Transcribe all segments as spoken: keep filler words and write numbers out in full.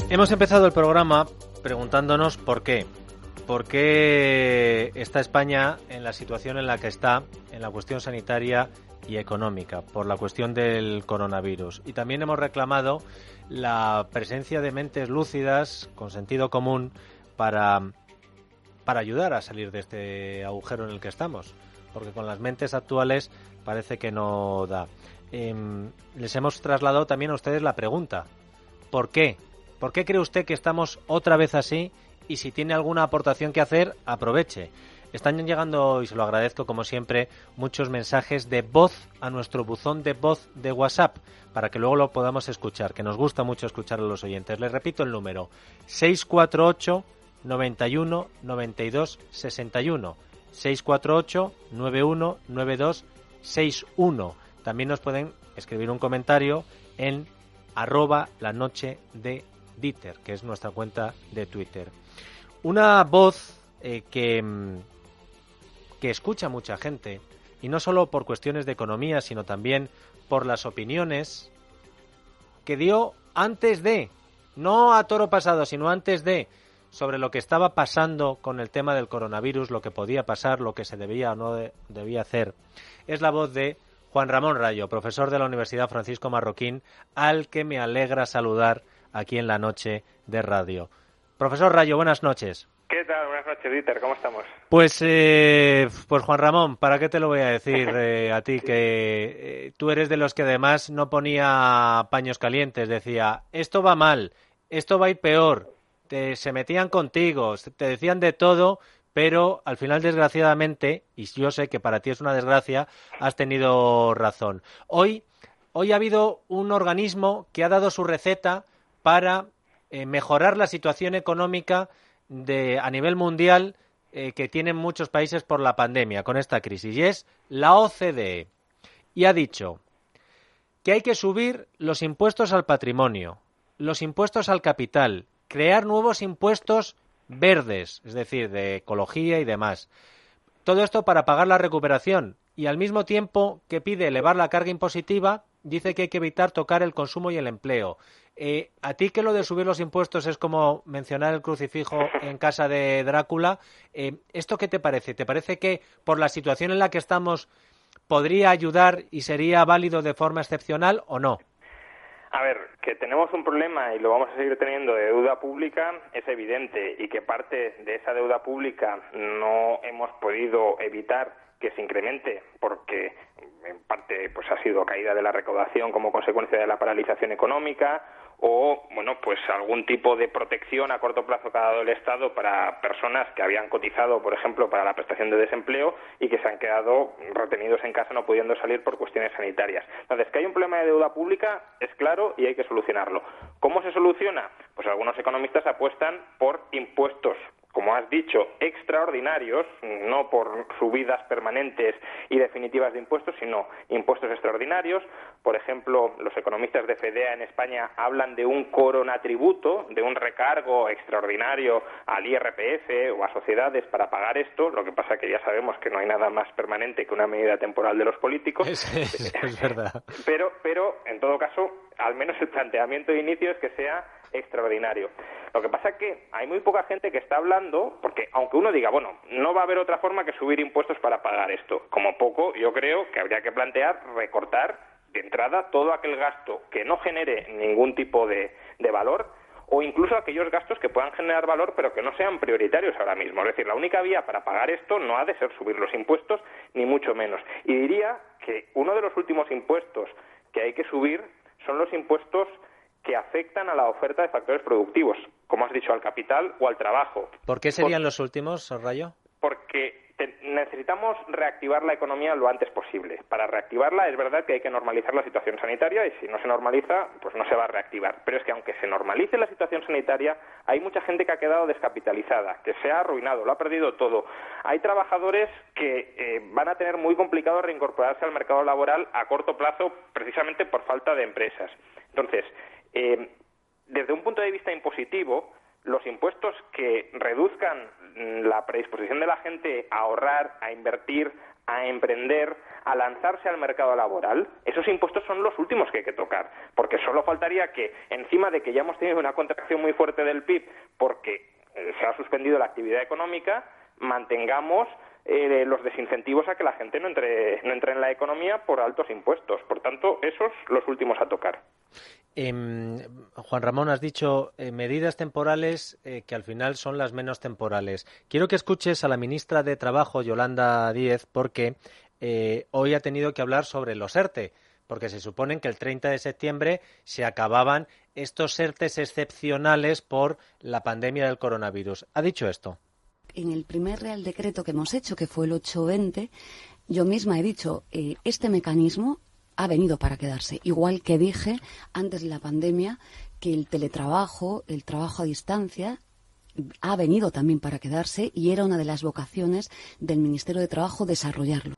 Hemos empezado el programa preguntándonos por qué. ¿Por qué está España en la situación en la que está en la cuestión sanitaria y económica, por la cuestión del coronavirus? Y también hemos reclamado la presencia de mentes lúcidas, con sentido común, para, para ayudar a salir de este agujero en el que estamos, porque con las mentes actuales parece que no da. Eh, les hemos trasladado también a ustedes la pregunta: ¿por qué? ¿Por qué cree usted que estamos otra vez así? Y si tiene alguna aportación que hacer, aproveche. Están llegando, y se lo agradezco como siempre, muchos mensajes de voz a nuestro buzón de voz de WhatsApp, para que luego lo podamos escuchar, que nos gusta mucho escuchar a los oyentes. Les repito el número: seis cuatro ocho, noventa y uno, noventa y dos, sesenta y uno. seis cuatro ocho, noventa y uno, noventa y dos, sesenta y uno. También nos pueden escribir un comentario en arroba la noche de Dieter, que es nuestra cuenta de Twitter. Una voz eh, que, que escucha mucha gente, y no solo por cuestiones de economía, sino también por las opiniones que dio antes de, no a toro pasado, sino antes de, sobre lo que estaba pasando con el tema del coronavirus, lo que podía pasar, lo que se debía o no de, debía hacer. Es la voz de Juan Ramón Rayo, profesor de la Universidad Francisco Marroquín, al que me alegra saludar aquí en la noche de radio. Profesor Rayo, buenas noches. ¿Qué tal? Buenas noches, Dieter. ¿Cómo estamos? Pues, eh, pues Juan Ramón, ¿para qué te lo voy a decir eh, a ti? Que eh, tú eres de los que además no ponía paños calientes, decía, esto va mal, esto va a ir peor, te, se metían contigo, te decían de todo, pero al final, desgraciadamente, y yo sé que para ti es una desgracia, has tenido razón. Hoy, hoy ha habido un organismo que ha dado su receta para eh, mejorar la situación económica de a nivel mundial eh, que tienen muchos países por la pandemia, con esta crisis, y es la O C D E. Y ha dicho que hay que subir los impuestos al patrimonio, los impuestos al capital, crear nuevos impuestos verdes, es decir, de ecología y demás. Todo esto para pagar la recuperación, y al mismo tiempo que pide elevar la carga impositiva, dice que hay que evitar tocar el consumo y el empleo. Eh, a ti que lo de subir los impuestos es como mencionar el crucifijo en casa de Drácula, eh, ¿esto qué te parece? ¿Te parece que por la situación en la que estamos podría ayudar y sería válido de forma excepcional o no? A ver, que tenemos un problema y lo vamos a seguir teniendo de deuda pública es evidente, y que parte de esa deuda pública no hemos podido evitar que se incremente porque en parte pues ha sido caída de la recaudación como consecuencia de la paralización económica, o bueno, pues algún tipo de protección a corto plazo que ha dado el Estado para personas que habían cotizado, por ejemplo, para la prestación de desempleo y que se han quedado retenidos en casa no pudiendo salir por cuestiones sanitarias. Entonces, que hay un problema de deuda pública es claro y hay que solucionarlo. ¿Cómo se soluciona? Pues algunos economistas apuestan por impuestos, como has dicho, extraordinarios, no por subidas permanentes y definitivas de impuestos, sino impuestos extraordinarios. Por ejemplo, los economistas de FEDEA en España hablan de un coronatributo, de un recargo extraordinario al I R P F o a sociedades para pagar esto. Lo que pasa es que ya sabemos que no hay nada más permanente que una medida temporal de los políticos. Es, es, es verdad. Pero, pero, en todo caso, al menos el planteamiento de inicio es que sea extraordinario. Lo que pasa es que hay muy poca gente que está hablando, porque aunque uno diga, bueno, no va a haber otra forma que subir impuestos para pagar esto, como poco yo creo que habría que plantear recortar de entrada todo aquel gasto que no genere ningún tipo de, de valor, o incluso aquellos gastos que puedan generar valor pero que no sean prioritarios ahora mismo. Es decir, la única vía para pagar esto no ha de ser subir los impuestos, ni mucho menos. Y diría que uno de los últimos impuestos que hay que subir son los impuestos que afectan a la oferta de factores productivos, como has dicho, al capital o al trabajo. ¿Por qué serían Por... los últimos, Rayo? Porque te... necesitamos reactivar la economía lo antes posible. Para reactivarla es verdad que hay que normalizar la situación sanitaria, y si no se normaliza, pues no se va a reactivar. Pero es que aunque se normalice la situación sanitaria, hay mucha gente que ha quedado descapitalizada, que se ha arruinado, lo ha perdido todo. Hay trabajadores que eh, van a tener muy complicado reincorporarse al mercado laboral a corto plazo, precisamente por falta de empresas. Entonces, Eh, desde un punto de vista impositivo, los impuestos que reduzcan la predisposición de la gente a ahorrar, a invertir, a emprender, a lanzarse al mercado laboral, esos impuestos son los últimos que hay que tocar, porque solo faltaría que, encima de que ya hemos tenido una contracción muy fuerte del P I B, porque eh, se ha suspendido la actividad económica, mantengamos eh, los desincentivos a que la gente no entre, no entre en la economía por altos impuestos. Por tanto, esos los últimos a tocar. Eh, Juan Ramón, has dicho eh, medidas temporales eh, que al final son las menos temporales. Quiero que escuches a la ministra de Trabajo, Yolanda Díez, porque eh, hoy ha tenido que hablar sobre los ERTE, porque se supone que el treinta de septiembre se acababan estos ERTEs excepcionales por la pandemia del coronavirus. ¿Ha dicho esto? En el primer Real Decreto que hemos hecho, que fue el ocho veinte, yo misma he dicho, eh, este mecanismo ha venido para quedarse. Igual que dije antes de la pandemia que el teletrabajo, el trabajo a distancia, ha venido también para quedarse y era una de las vocaciones del Ministerio de Trabajo desarrollarlo.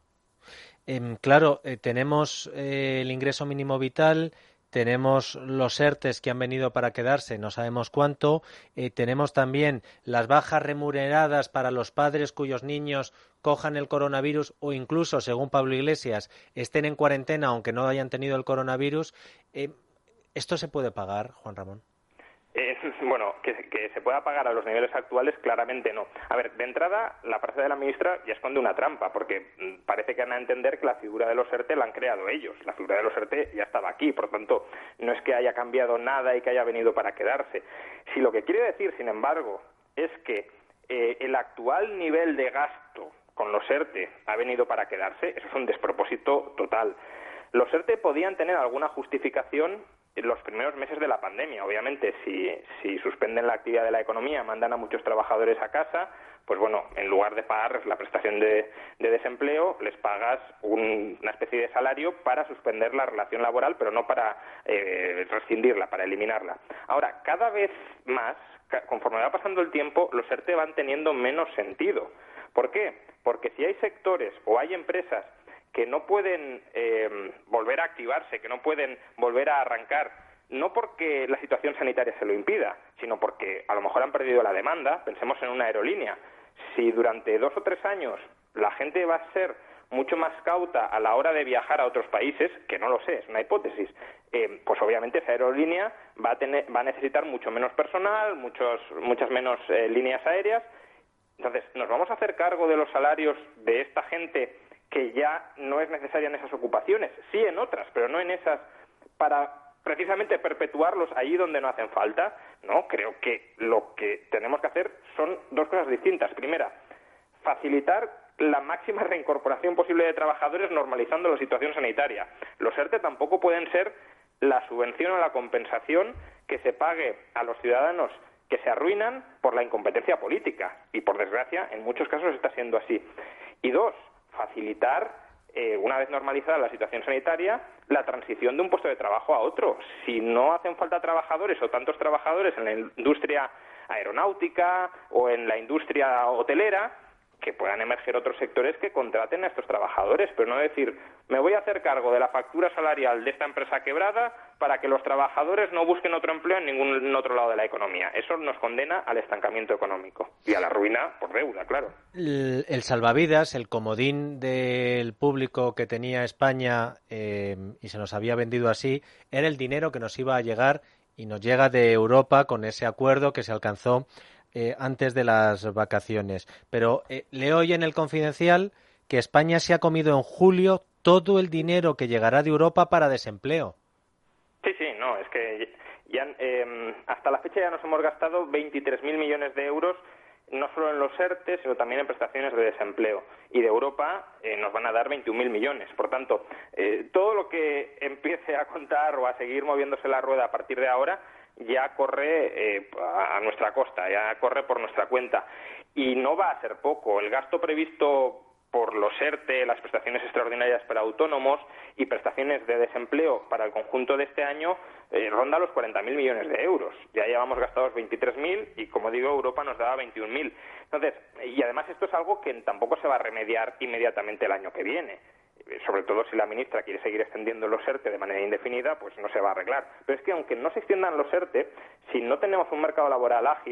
Eh, claro, eh, tenemos eh, el ingreso mínimo vital, tenemos los ERTEs que han venido para quedarse, no sabemos cuánto, eh, tenemos también las bajas remuneradas para los padres cuyos niños cojan el coronavirus o incluso, según Pablo Iglesias, estén en cuarentena aunque no hayan tenido el coronavirus. Eh, ¿Esto se puede pagar, Juan Ramón? Eh, bueno, que, que se pueda pagar a los niveles actuales, claramente no. A ver, de entrada, la frase de la ministra ya esconde una trampa, porque parece que van a entender que la figura de los ERTE la han creado ellos. La figura de los ERTE ya estaba aquí, por tanto, no es que haya cambiado nada y que haya venido para quedarse. Si lo que quiere decir, sin embargo, es que eh, el actual nivel de gasto con los ERTE ha venido para quedarse, eso es un despropósito total. Los ERTE podían tener alguna justificación en los primeros meses de la pandemia. Obviamente, si, si suspenden la actividad de la economía, mandan a muchos trabajadores a casa, pues bueno, en lugar de pagarles la prestación de, de desempleo, les pagas un, una especie de salario para suspender la relación laboral, pero no para eh, rescindirla, para eliminarla. Ahora, cada vez más, conforme va pasando el tiempo, los ERTE van teniendo menos sentido. ¿Por qué? Porque si hay sectores o hay empresas que no pueden eh, volver a activarse, que no pueden volver a arrancar, no porque la situación sanitaria se lo impida, sino porque a lo mejor han perdido la demanda. Pensemos en una aerolínea. Si durante dos o tres años la gente va a ser mucho más cauta a la hora de viajar a otros países, que no lo sé, es una hipótesis, eh, pues obviamente esa aerolínea va a, tener, va a necesitar mucho menos personal, muchos, muchas menos eh, líneas aéreas. Entonces, ¿nos vamos a hacer cargo de los salarios de esta gente que ya no es necesaria en esas ocupaciones? Sí en otras, pero no en esas, para precisamente perpetuarlos allí donde no hacen falta. No, creo que lo que tenemos que hacer son dos cosas distintas. Primera, facilitar la máxima reincorporación posible de trabajadores normalizando la situación sanitaria. Los ERTE tampoco pueden ser la subvención o la compensación que se pague a los ciudadanos que se arruinan por la incompetencia política. Y por desgracia, en muchos casos está siendo así. Y dos, facilitar, eh, una vez normalizada la situación sanitaria, la transición de un puesto de trabajo a otro. Si no hacen falta trabajadores o tantos trabajadores en la industria aeronáutica o en la industria hotelera, que puedan emerger otros sectores que contraten a estos trabajadores, pero no decir, me voy a hacer cargo de la factura salarial de esta empresa quebrada para que los trabajadores no busquen otro empleo en ningún otro lado de la economía. Eso nos condena al estancamiento económico y a la ruina por deuda, claro. El, el salvavidas, el comodín del público que tenía España eh, y se nos había vendido así, era el dinero que nos iba a llegar y nos llega de Europa con ese acuerdo que se alcanzó Eh, antes de las vacaciones. Pero eh, leo hoy en el Confidencial que España se ha comido en julio todo el dinero que llegará de Europa para desempleo. Sí, sí, no, es que ya, eh, hasta la fecha ya nos hemos gastado veintitrés mil millones de euros, no solo en los ERTE, sino también en prestaciones de desempleo. Y de Europa eh, nos van a dar veintiún mil millones. Por tanto, eh, todo lo que empiece a contar o a seguir moviéndose la rueda a partir de ahora ya corre eh, a nuestra costa, ya corre por nuestra cuenta. Y no va a ser poco. El gasto previsto por los ERTE, las prestaciones extraordinarias para autónomos y prestaciones de desempleo para el conjunto de este año eh, ronda los cuarenta mil millones de euros. Ya llevamos gastados veintitrés mil y, como digo, Europa nos daba veintiún mil. Entonces, y además esto es algo que tampoco se va a remediar inmediatamente el año que viene. Sobre todo si la ministra quiere seguir extendiendo los ERTE de manera indefinida, pues no se va a arreglar. Pero es que aunque no se extiendan los ERTE, si no tenemos un mercado laboral ágil,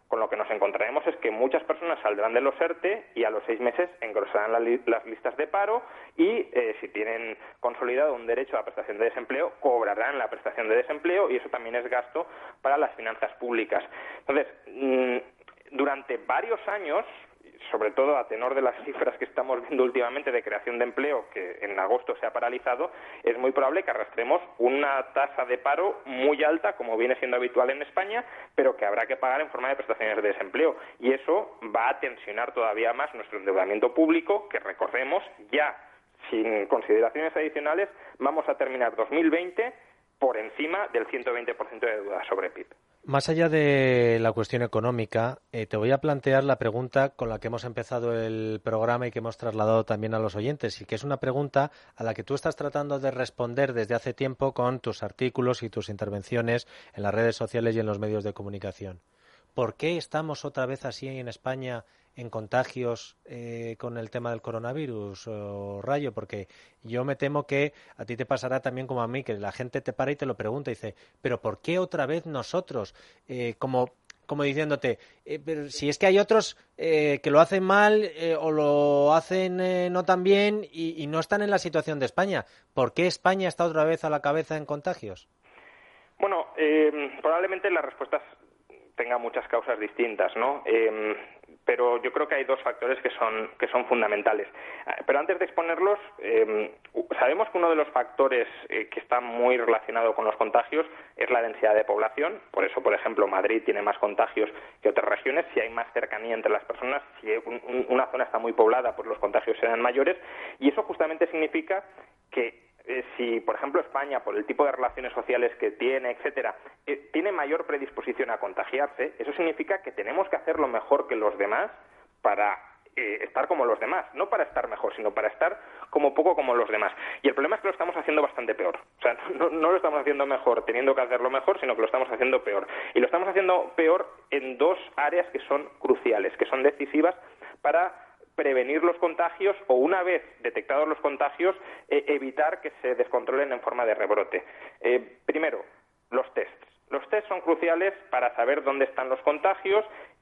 con lo que nos encontraremos es que muchas personas saldrán de los ERTE y a los seis meses engrosarán la li- las listas de paro y eh, si tienen consolidado un derecho a la prestación de desempleo, cobrarán la prestación de desempleo y eso también es gasto para las finanzas públicas. Entonces, mmm, durante varios años, sobre todo a tenor de las cifras que estamos viendo últimamente de creación de empleo, que en agosto se ha paralizado, es muy probable que arrastremos una tasa de paro muy alta, como viene siendo habitual en España, pero que habrá que pagar en forma de prestaciones de desempleo. Y eso va a tensionar todavía más nuestro endeudamiento público, que recordemos, ya sin consideraciones adicionales, vamos a terminar dos mil veinte por encima del ciento veinte por ciento de deuda sobre P I B. Más allá de la cuestión económica, eh, te voy a plantear la pregunta con la que hemos empezado el programa y que hemos trasladado también a los oyentes, y que es una pregunta a la que tú estás tratando de responder desde hace tiempo con tus artículos y tus intervenciones en las redes sociales y en los medios de comunicación. ¿Por qué estamos otra vez así en España en contagios eh, con el tema del coronavirus, o Rayo? Porque yo me temo que a ti te pasará también como a mí, que la gente te para y te lo pregunta y dice, ¿pero por qué otra vez nosotros? Eh, como, como diciéndote, eh, pero si es que hay otros eh, que lo hacen mal eh, o lo hacen eh, no tan bien y, y no están en la situación de España. ¿Por qué España está otra vez a la cabeza en contagios? Bueno, eh, probablemente las respuestas tenga muchas causas distintas, ¿no? Eh, pero yo creo que hay dos factores que son que son fundamentales. Pero antes de exponerlos, eh, sabemos que uno de los factores eh, que está muy relacionado con los contagios es la densidad de población. Por eso, por ejemplo, Madrid tiene más contagios que otras regiones. Si hay más cercanía entre las personas, si un, un, una zona está muy poblada, pues los contagios serán mayores. Y eso justamente significa que Eh, si, por ejemplo, España, por el tipo de relaciones sociales que tiene, etcétera, eh, tiene mayor predisposición a contagiarse, eso significa que tenemos que hacerlo mejor que los demás para eh, estar como los demás, no para estar mejor, sino para estar como poco como los demás. Y el problema es que lo estamos haciendo bastante peor. O sea, no, no lo estamos haciendo mejor teniendo que hacerlo mejor, sino que lo estamos haciendo peor. Y lo estamos haciendo peor en dos áreas que son cruciales, que son decisivas para prevenir los contagios o, una vez detectados los contagios, eh, evitar que se descontrolen en forma de rebrote. Eh, primero, los tests. Los tests son cruciales para saber dónde están los contagios,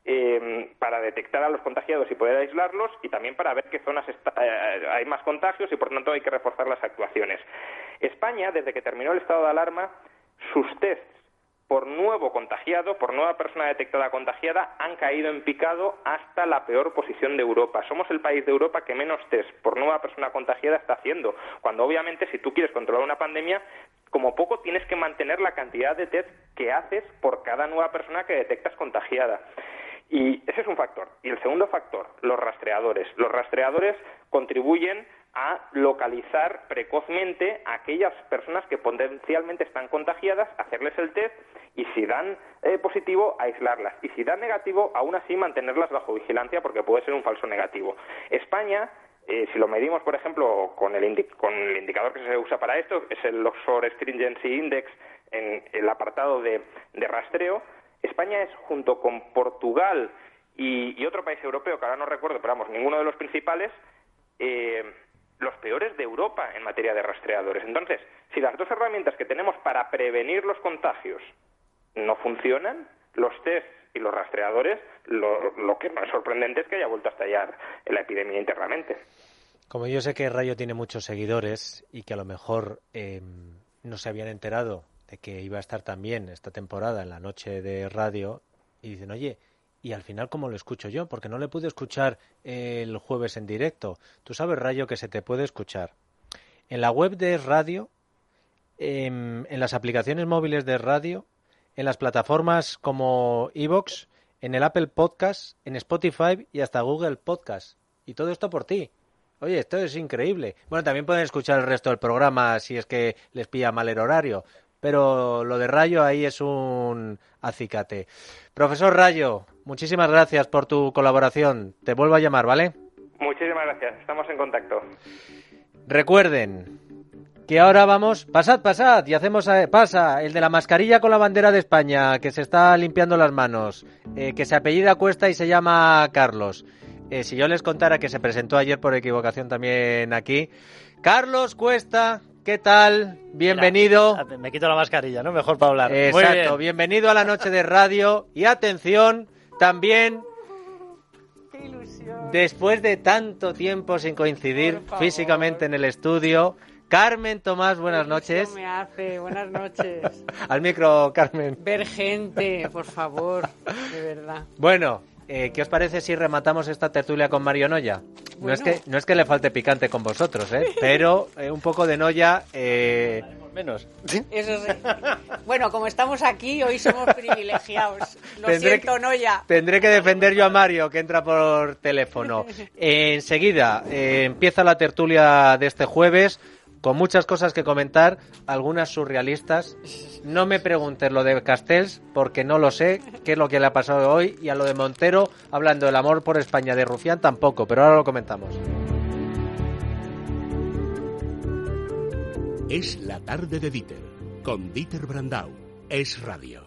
eh, para detectar a los contagiados y poder aislarlos, y también para ver qué zonas está, eh, hay más contagios y, por tanto, hay que reforzar las actuaciones. España, desde que terminó el estado de alarma, sus tests por nuevo contagiado, por nueva persona detectada contagiada, han caído en picado hasta la peor posición de Europa. Somos el país de Europa que menos test por nueva persona contagiada está haciendo, cuando obviamente si tú quieres controlar una pandemia, como poco tienes que mantener la cantidad de test que haces por cada nueva persona que detectas contagiada. Y ese es un factor. Y el segundo factor, los rastreadores. Los rastreadores contribuyen a localizar precozmente a aquellas personas que potencialmente están contagiadas, hacerles el test y, si dan eh, positivo, aislarlas. Y si dan negativo, aún así mantenerlas bajo vigilancia, porque puede ser un falso negativo. España, eh, si lo medimos, por ejemplo, con el, indi- con el indicador que se usa para esto, es el Oxford Stringency Index, en el apartado de, de rastreo, España es, junto con Portugal y, y otro país europeo, que ahora no recuerdo, pero vamos, ninguno de los principales, eh, los peores de Europa en materia de rastreadores. Entonces, si las dos herramientas que tenemos para prevenir los contagios no funcionan, los test y los rastreadores, lo, lo que no es sorprendente es que haya vuelto a estallar la epidemia internamente. Como yo sé que Rayo tiene muchos seguidores y que a lo mejor eh, no se habían enterado de que iba a estar también esta temporada en la noche de radio, y dicen, oye, y al final, ¿cómo lo escucho yo? Porque no le pude escuchar el jueves en directo. Tú sabes, Rayo, que se te puede escuchar en la web de Radio, en, en las aplicaciones móviles de Radio, en las plataformas como iVoox, en el Apple Podcast, en Spotify y hasta Google Podcast. Y todo esto por ti. Oye, esto es increíble. Bueno, también pueden escuchar el resto del programa si es que les pilla mal el horario. Pero lo de Rayo ahí es un acicate. Profesor Rayo, muchísimas gracias por tu colaboración. Te vuelvo a llamar, ¿vale? Muchísimas gracias. Estamos en contacto. Recuerden que ahora vamos... Pasad, pasad, y hacemos... A... Pasa, el de la mascarilla con la bandera de España, que se está limpiando las manos, eh, que se apellida Cuesta y se llama Carlos. Eh, si yo les contara que se presentó ayer por equivocación también aquí. Carlos Cuesta... ¿Qué tal? Bienvenido. Mira, me quito la mascarilla, ¿no? Mejor para hablar. Exacto, Muy bien. Bienvenido a la noche de radio. Y atención, también, ¡Qué ilusión! después de tanto tiempo sin coincidir físicamente en el estudio, Carmen Tomás, buenas noches. me hace? Buenas noches. Al micro, Carmen. Ver gente, por favor, de verdad. Bueno, eh, ¿qué os parece si rematamos esta tertulia con Mario Noya? Bueno. No es que no es que le falte picante con vosotros, ¿eh? Pero eh, un poco de Noya... Eh... menos. Eso sí. Bueno, como estamos aquí, hoy somos privilegiados. Lo Tendré siento, que, Noya. Tendré que defender yo a Mario, que entra por teléfono. Eh, enseguida eh, empieza la tertulia de este jueves, con muchas cosas que comentar, algunas surrealistas. No me preguntes lo de Castells, porque no lo sé, qué es lo que le ha pasado hoy, y a lo de Montero, hablando del amor por España de Rufián, tampoco, pero ahora lo comentamos. Es la tarde de Dieter, con Dieter Brandau. Es radio.